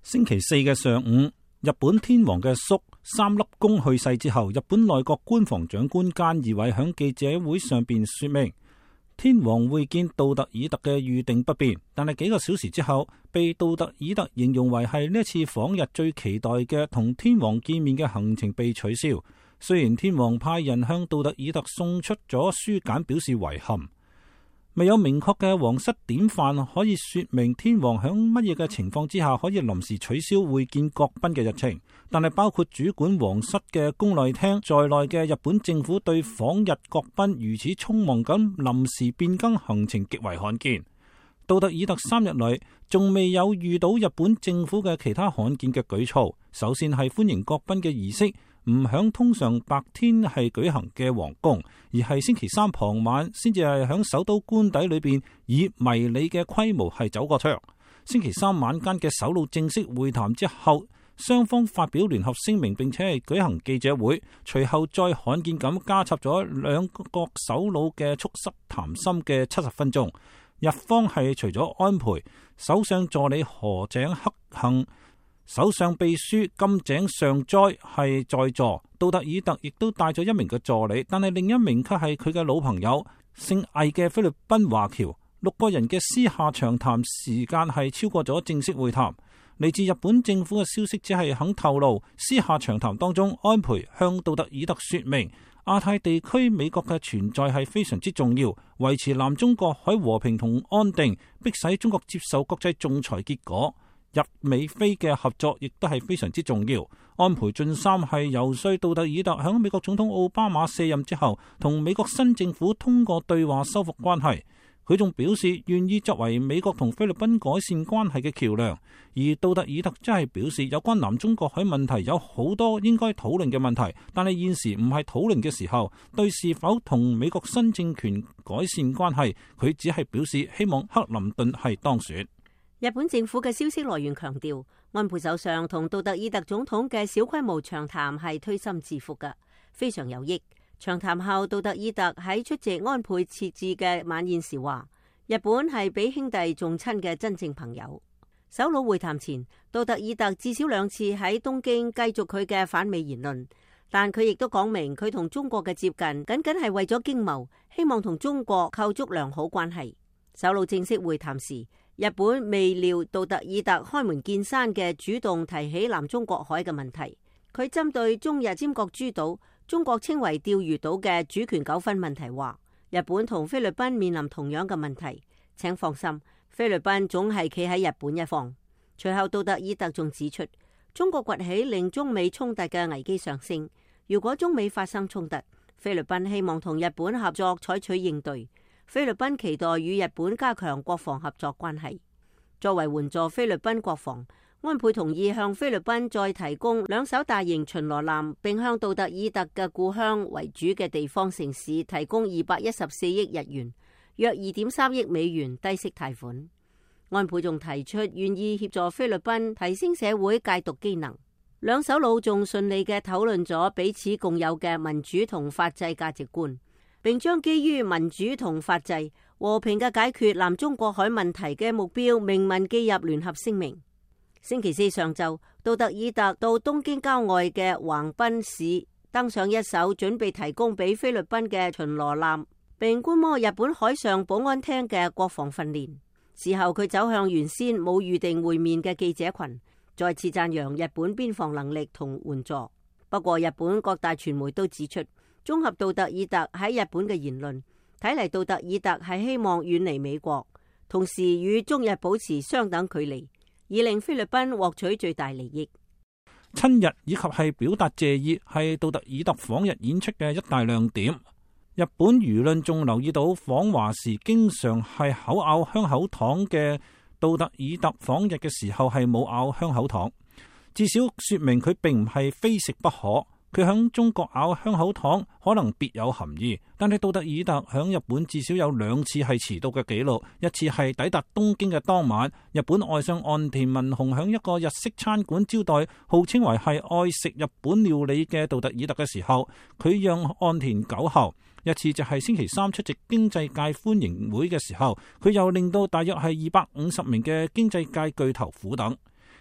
星期四嘅上午，日本天皇嘅叔三笠宮去世之後，日本內閣官房長官菅義偉響記者會上邊說明，天皇會見杜特爾特嘅預定不變，但係幾個小時之後，被杜特爾特形容為係呢一次訪日最期待嘅同天皇見面嘅行程被取消。雖然天皇派人向杜特爾特送出咗書簡表示遺憾，未有明確嘅皇室典範可以說明天皇響乜嘢嘅情況之下可以臨時取消會見國賓嘅日程，但係包括主管皇室嘅宮內廳在內嘅日本政府對訪日國賓如此匆忙咁臨時變更行程極為罕見。杜特爾特3日嚟仲未有遇到日本政府嘅其他罕見嘅舉措，首先係歡迎國賓嘅儀式唔響通常白天係舉行嘅皇宮，而係星期三傍晚先至係響首都官邸裏邊以迷你嘅規模係走過場。星期三晚間嘅首腦正式會談之後，雙方發表聯合聲明，並且係舉行記者會，隨後再罕見咁加插咗兩國首腦嘅促膝談心嘅70分鐘。日方係除咗安倍、首相助理河井克幸、首相秘書金井上哉係在座，杜特爾特亦都帶咗一名嘅助理，但係另一名卻係佢嘅老朋友姓魏嘅菲律賓華僑。6個人嘅私下長談時間係超過咗正式會談。嚟自日本政府嘅消息只係肯透露，私下長談當中，安倍向杜特爾特說明，亞太地區美國嘅存在係非常之重要，維持南中國海和平同安定，迫使中國接受國際仲裁結果。日美菲嘅合作亦都係非常之重要。安倍晉三係游說杜特爾特響美國總統奧巴馬卸任之後，同美國新政府通過對話修復關係。佢仲表示願意作為美國同菲律賓改善關係嘅橋樑。而杜特爾特真係表示，有關南中國海問題有好多應該討論嘅問題，但係現時唔係討論嘅時候。對是否同美國新政權改善關係，佢只係表示希望克林頓係當選。 日本政府嘅消息來源強調，安倍首相同杜特爾特總統嘅小規模長談係推心置腹嘅，非常有益。長談後，杜特爾特喺出席安倍設置嘅晚宴時話，日本係比兄弟仲親嘅真正朋友。首腦會談前，杜特爾特至少2次喺東京繼續佢嘅反美言論，但佢亦都講明佢同中國嘅接近僅僅係為咗經貿，希望同中國構築良好關係。首腦正式會談時，日本未料杜特爾特開門見山嘅主動提起南中國海嘅問題。佢針對中日尖閣諸島，中國稱為釣魚島嘅主權糾紛問題話，日本同菲律賓面臨同樣嘅問題，請放心，菲律賓總係企喺日本一方。隨後杜特爾特仲指出，中國崛起令中美衝突嘅危機上升，如果中美發生衝突，菲律賓希望同日本合作採取應對。菲律賓期待與日本加強國防合作關係。作為援助菲律賓國防，安倍同意向菲律賓再提供2艘大型巡邏艦，並向杜特爾特嘅故鄉為主嘅地方城市提供214億日元，約2.3億美元低息貸款。安倍仲提出願意協助菲律賓提升社會戒毒機能。兩首腦仲順利嘅討論咗彼此共有嘅民主同法制價值觀，並將基於民主同法制和平嘅解決南中國海問題嘅目標明文記入聯合聲明。星期四上晝，杜特爾特到東京郊外嘅橫濱市登上一艘準備提供俾菲律賓嘅巡邏艦，並觀摩日本海上保安廳嘅國防訓練。事後佢走向原先冇預定會面嘅記者群，再次讚揚日本邊防能力同援助。不過日本各大傳媒都指出，綜合杜特爾特喺日本嘅言論，睇嚟杜特爾特係希望遠離美國，同時與中日保持相等距離，以令菲律賓獲取最大利益。 親日以及係表達謝意係杜特爾特訪日演出嘅一大亮點。日本輿論仲留意到訪華時經常係口咬香口糖嘅杜特爾特訪日嘅時候係冇咬香口糖，至少說明佢並唔係非食不可。佢響中國咬香口糖可能別有含義，但係杜特爾特響日本至少有2次係遲到嘅記錄，一次係抵達東京嘅當晚，日本外相岸田文雄響一個日式餐館招待號稱為係愛食日本料理嘅杜特爾特嘅時候，佢讓岸田久候。一次就係星期三出席經濟界歡迎會嘅時候，佢又令到大約係250名嘅經濟界巨頭苦等。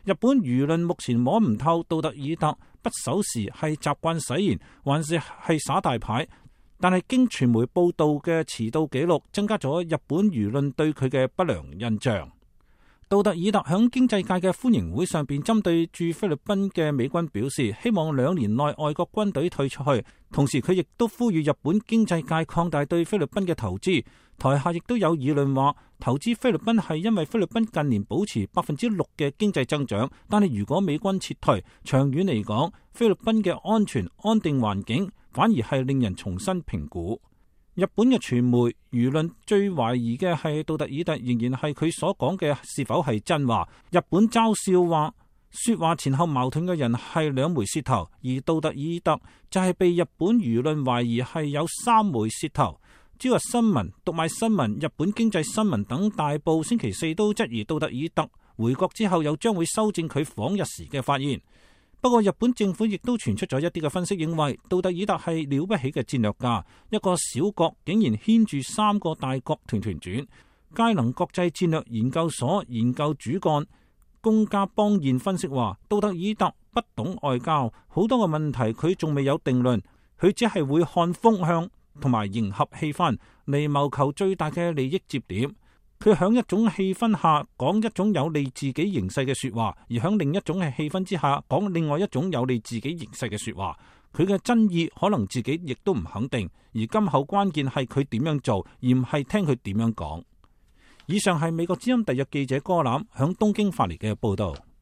日本輿論目前摸唔透杜特爾特不守時係習慣使然，還是耍大牌。但係經傳媒報道嘅遲到記錄，增加咗日本輿論對佢嘅不良印象。杜特爾特響經濟界嘅歡迎會上邊，針對駐菲律賓嘅美軍表示，希望2年內外國軍隊退出去。同時佢亦都呼籲日本經濟界擴大對菲律賓嘅投資。台下亦都有議論話，投資菲律賓係因為菲律賓近年保持6%嘅經濟增長，但係如果美軍撤退，長遠嚟講，菲律賓嘅安全安定環境反而係令人重新評估。日本嘅傳媒輿論最懷疑嘅係杜特爾特仍然係佢所講嘅是否係真話。日本嘲笑話，說話前後矛盾嘅人係2枚舌頭，而杜特爾特就係被日本輿論懷疑係有3枚舌頭。朝日新聞、讀賣新聞、日本經濟新聞等大報星期4都質疑杜特爾特回國之後又將會修正佢訪日時嘅發言。不過日本政府亦都傳出咗一啲嘅分析，認為杜特爾特係了不起嘅戰略家，一個小國竟然牽住3個大國團團轉。佳能國際戰略研究所研究主幹宮家邦彥分析話，杜特爾特不懂外交，好多個問題佢仲未有定論，佢只係會看風向同埋迎合氣氛嚟謀求最大嘅利益接點。佢響一種氣氛下講一種有利自己形勢嘅說話，而響另一種嘅氣氛之下講另外一種有利自己形勢嘅說話。佢嘅真意可能自己亦都唔肯定，而今後關鍵係佢點樣做，而唔係聽佢點樣講。以上係美國之音特約記者柯欖響東京發嚟嘅報道。